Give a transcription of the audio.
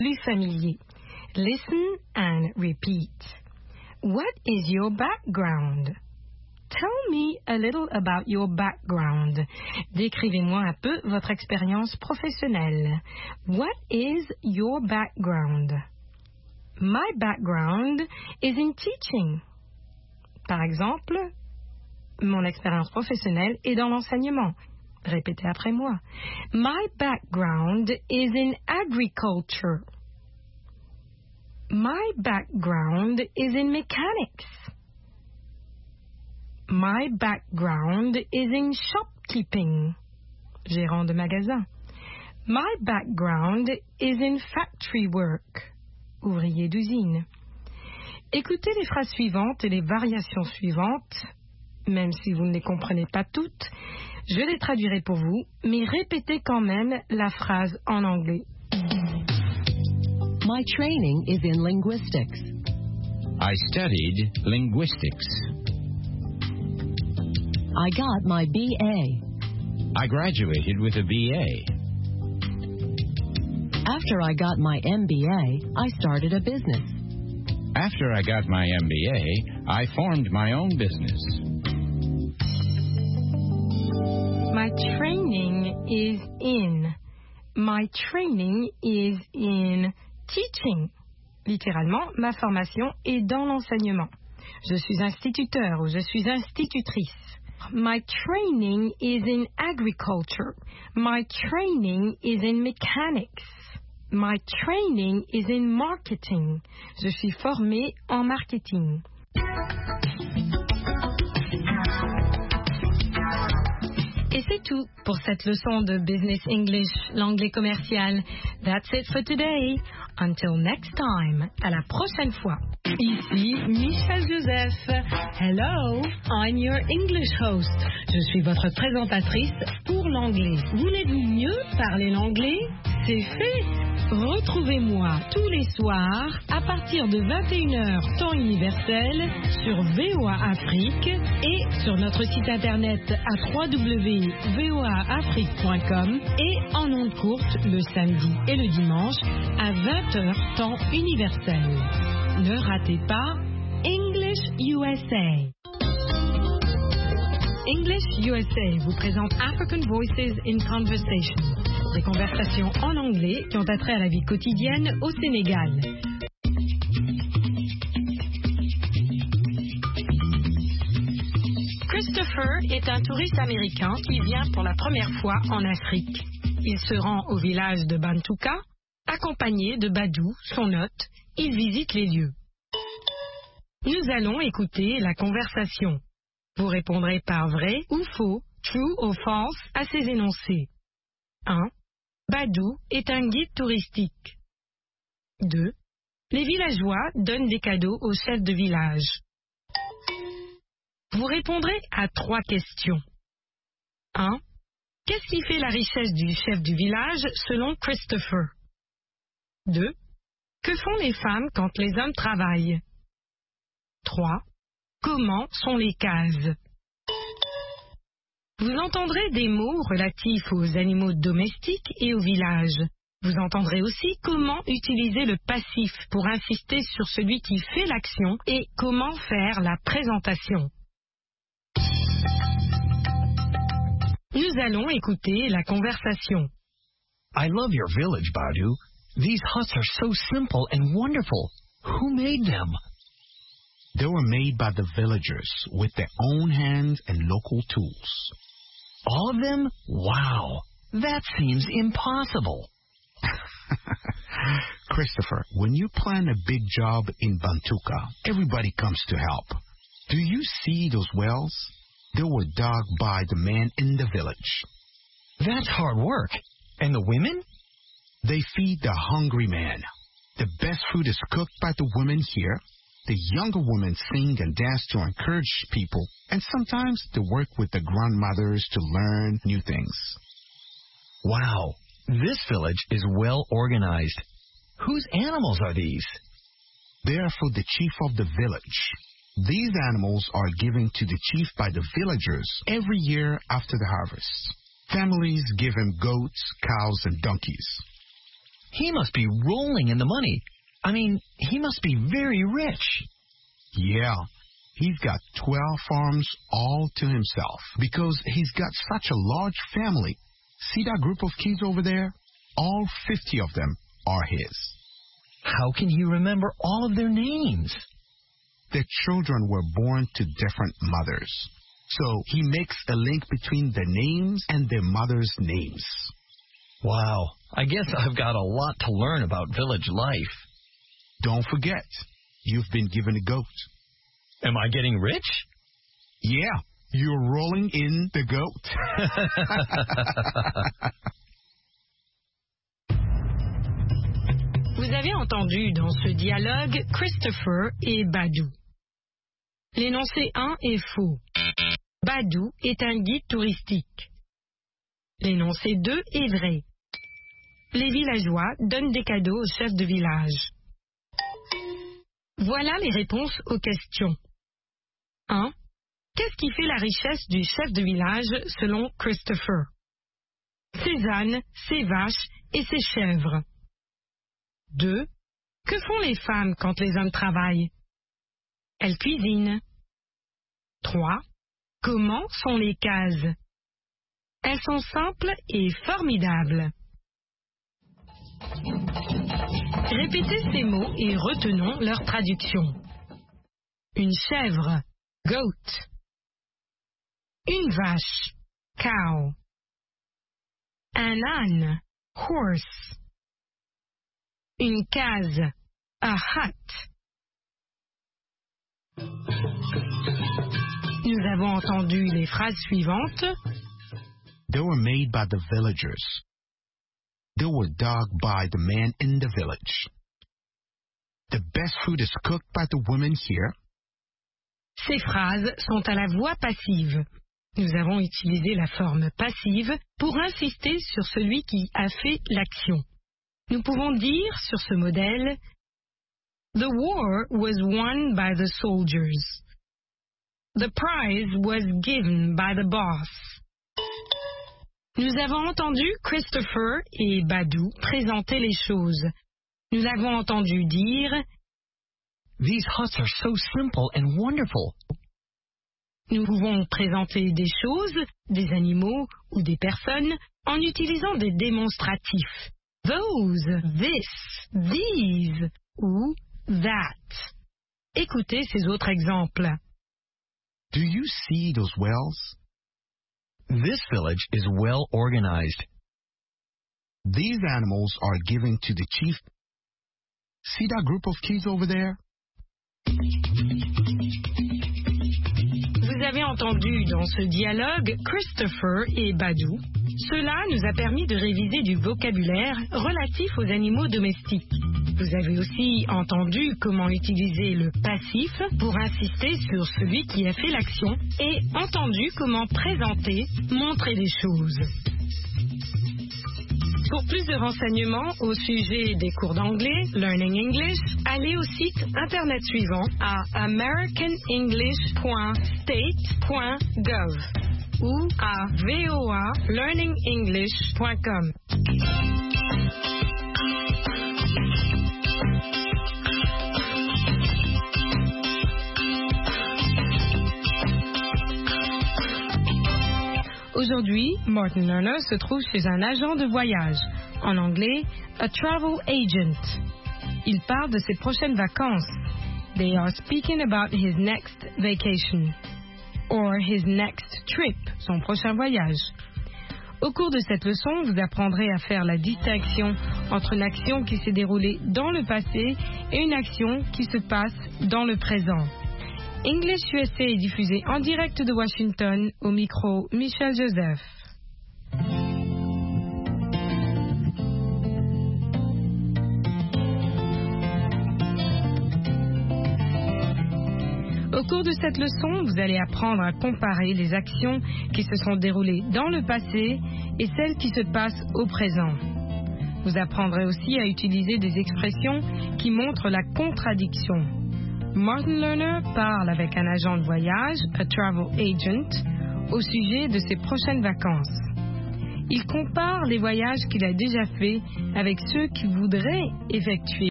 Plus familier. Listen and repeat. What is your background? Tell me a little about your background. Décrivez-moi un peu votre expérience professionnelle. What is your background? My background is in teaching. Par exemple, mon expérience professionnelle est dans l'enseignement. Répétez après moi. My background is in agriculture. My background is in mechanics. My background is in shopkeeping. Gérant de magasin. My background is in factory work. Ouvrier d'usine. Écoutez les phrases suivantes et les variations suivantes. Même si vous ne les comprenez pas toutes, je les traduirai pour vous, mais répétez quand même la phrase en anglais. My training is in linguistics. I studied linguistics. I got my BA. I graduated with a BA. After I got my MBA, I started a business. After I got my MBA, I formed my own business. My training is in. My training is in teaching. Littéralement, ma formation est dans l'enseignement. Je suis instituteur ou je suis institutrice. My training is in agriculture. My training is in mechanics. My training is in marketing. Je suis formée en marketing. Et c'est tout pour cette leçon de Business English, l'anglais commercial. That's it for today. Until next time. À la prochaine fois. Ici Michel Joseph. Hello, I'm your English host. Je suis votre présentatrice pour l'anglais. Voulez-vous mieux parler l'anglais? C'est fait. Retrouvez-moi tous les soirs à partir de 21h temps universel sur VOA Afrique et sur notre site internet à www.voaafrique.com et en ondes courtes le samedi et le dimanche à 20h temps universel. Ne ratez pas English USA. English USA vous présente African Voices in Conversation, des conversations en anglais qui ont attrait à la vie quotidienne au Sénégal. Christopher est un touriste américain qui vient pour la première fois en Afrique. Il se rend au village de Bantouka, accompagné de Badou, son hôte. Il visite les lieux. Nous allons écouter la conversation. Vous répondrez par vrai ou faux, true ou false, à ces énoncés. 1. Badou est un guide touristique. 2. Les villageois donnent des cadeaux au chef de village. Vous répondrez à 3 questions. 1. Qu'est-ce qui fait la richesse du chef du village selon Christopher? 2. Que font les femmes quand les hommes travaillent? 3. Comment sont les cases? Vous entendrez des mots relatifs aux animaux domestiques et au village. Vous entendrez aussi comment utiliser le passif pour insister sur celui qui fait l'action et comment faire la présentation. Nous allons écouter la conversation. I love your village, Badu. These huts are so simple and wonderful. Who made them? They were made by the villagers with their own hands and local tools. All of them? Wow. That seems impossible. Christopher, when you plan a big job in Bantuka, everybody comes to help. Do you see those wells? They were dug by the men in the village. That's hard work. And the women? They feed the hungry man. The best food is cooked by the women here. The younger women sing and dance to encourage people, and sometimes they work with the grandmothers to learn new things. Wow, this village is well organized. Whose animals are these? They are for the chief of the village. These animals are given to the chief by the villagers every year after the harvest. Families give him goats, cows, and donkeys. He must be rolling in the money. I mean, he must be very rich. Yeah, he's got 12 farms all to himself because he's got such a large family. See that group of kids over there? All 50 of them are his. How can he remember all of their names? The children were born to different mothers. So he makes a link between the names and their mothers' names. Wow, I guess I've got a lot to learn about village life. Don't forget, you've been given a goat. Am I getting rich? Yeah, you're rolling in the goat. Vous avez entendu dans ce dialogue Christopher et Badou. L'énoncé 1 est faux. Badou est un guide touristique. L'énoncé 2 est vrai. Les villageois donnent des cadeaux au chef de village. Voilà les réponses aux questions. 1. Qu'est-ce qui fait la richesse du chef de village selon Christopher? Ses ânes, ses vaches et ses chèvres. 2. Que font les femmes quand les hommes travaillent? Elles cuisinent. 3. Comment sont les cases? Elles sont simples et formidables. Répétez ces mots et retenons leur traduction. Une chèvre, goat. Une vache, cow. Un âne, horse. Une case, a hut. Nous avons entendu les phrases suivantes. They were made by the villagers. They were dug by the men in the village. The best food is cooked by the women here. Ces phrases sont à la voix passive. Nous avons utilisé la forme passive pour insister sur celui qui a fait l'action. Nous pouvons dire sur ce modèle The war was won by the soldiers. The prize was given by the boss. Nous avons entendu Christopher et Badou présenter les choses. Nous avons entendu dire These huts are so simple and wonderful. Nous pouvons présenter des choses, des animaux ou des personnes en utilisant des démonstratifs. Those, this, these ou that. Écoutez ces autres exemples. Do you see those wells? This village is well organized. These animals are given to the chief. See that group of kids over there? Vous avez entendu dans ce dialogue Christopher et Badou. Cela nous a permis de réviser du vocabulaire relatif aux animaux domestiques. Vous avez aussi entendu comment utiliser le passif pour insister sur celui qui a fait l'action et entendu comment présenter, montrer des choses. Pour plus de renseignements au sujet des cours d'anglais, Learning English, allez au site internet suivant à americanenglish.state.gov ou à voalearningenglish.com. Aujourd'hui, Martin Lerner se trouve chez un agent de voyage, en anglais, a travel agent. Il parle de ses prochaines vacances. They are speaking about his next vacation, or his next trip, son prochain voyage. Au cours de cette leçon, vous apprendrez à faire la distinction entre une action qui s'est déroulée dans le passé et une action qui se passe dans le présent. English USA est diffusé en direct de Washington, au micro Michel Joseph. Au cours de cette leçon, vous allez apprendre à comparer les actions qui se sont déroulées dans le passé et celles qui se passent au présent. Vous apprendrez aussi à utiliser des expressions qui montrent la contradiction. Martin Lerner parle avec un agent de voyage, a travel agent, au sujet de ses prochaines vacances. Il compare les voyages qu'il a déjà faits avec ceux qu'il voudrait effectuer.